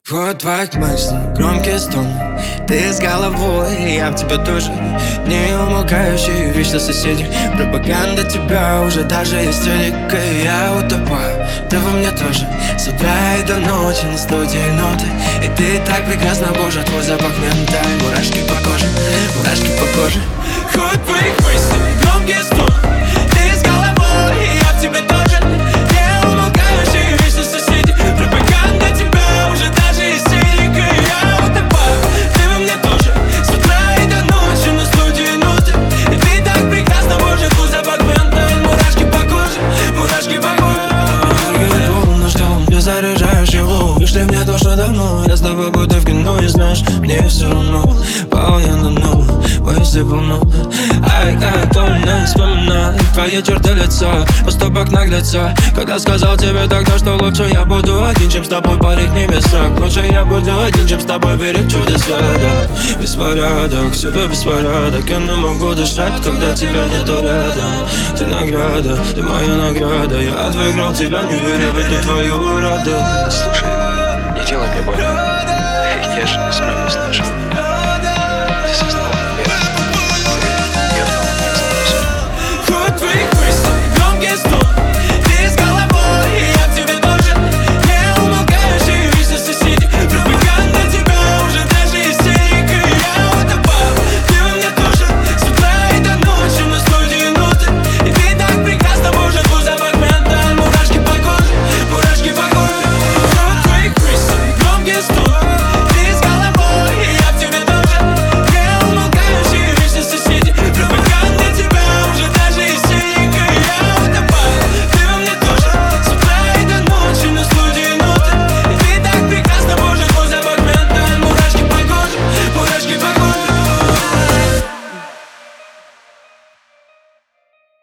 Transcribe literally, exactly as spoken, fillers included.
Вот твоих мыслей, громкий стон. Ты с головой, я в тебя тоже. Не умолкающие вечно соседи. Пропаганда тебя уже даже истерика. Я утопаю, ты во мне тоже. С утра и до ночи на студии ноты. И ты так прекрасна, боже, твой запах мента. Мурашки по коже, мурашки по коже. Хоть твоих мыслей, громкий стон. Ты с головой, я в тебя тоже. Не умолкающие вечно соседи. Пропаганда тебя уже даже истерика. Я утопаю, ты во мне тоже. С утра и до ночи на студии ноты. И ты так прекрасна, боже, твой запах мента. Мурашки по коже, мурашки по коже. Волны ждем, я заряжаешь его. Вышли мне то, что давно. Я с тобой будто в кино, и знаешь, мне все равно. Пал я на дно, мысли полно. Ай, ай, помню, вспоминаю твои черты лица, поступок наглеца. Когда сказал тебе тогда, что лучше я буду один, чем с тобой парить в небесах. Лучше я буду один, чем с тобой верить в чудеса, да. Беспорядок, всюду беспорядок. Я не могу дышать, когда тебя нету рядом. Ты награда, ты моя награда. Я отвергал тебя, не веря в эту твою радость. Слушай,